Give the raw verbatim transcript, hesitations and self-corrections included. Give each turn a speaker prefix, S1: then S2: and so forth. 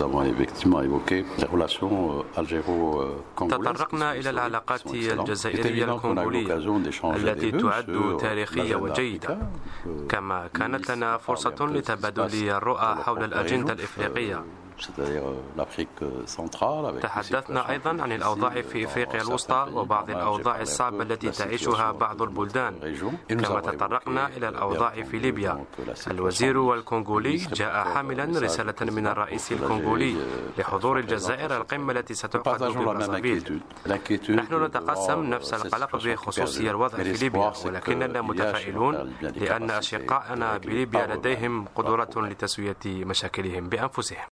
S1: تطرقنا إلى العلاقات الجزائرية الكونغولية التي تعد تاريخية وجيدة، كما كانت لنا فرصة لتبادل الرؤى حول الأجندة الإفريقية. تحدثنا أيضا عن الأوضاع في إفريقيا الوسطى وبعض الأوضاع الصعبة التي تعيشها بعض البلدان، كما تطرقنا إلى الأوضاع في ليبيا. الوزير الكونغولي جاء حاملا رسالة من الرئيس الكونغولي لحضور الجزائر القمة التي ستعقد ببرازافيل. نحن نتقاسم نفس القلق بخصوص الوضع في ليبيا، ولكننا متفائلون لأن أشقائنا بليبيا لديهم قدرة لتسوية مشاكلهم بأنفسهم.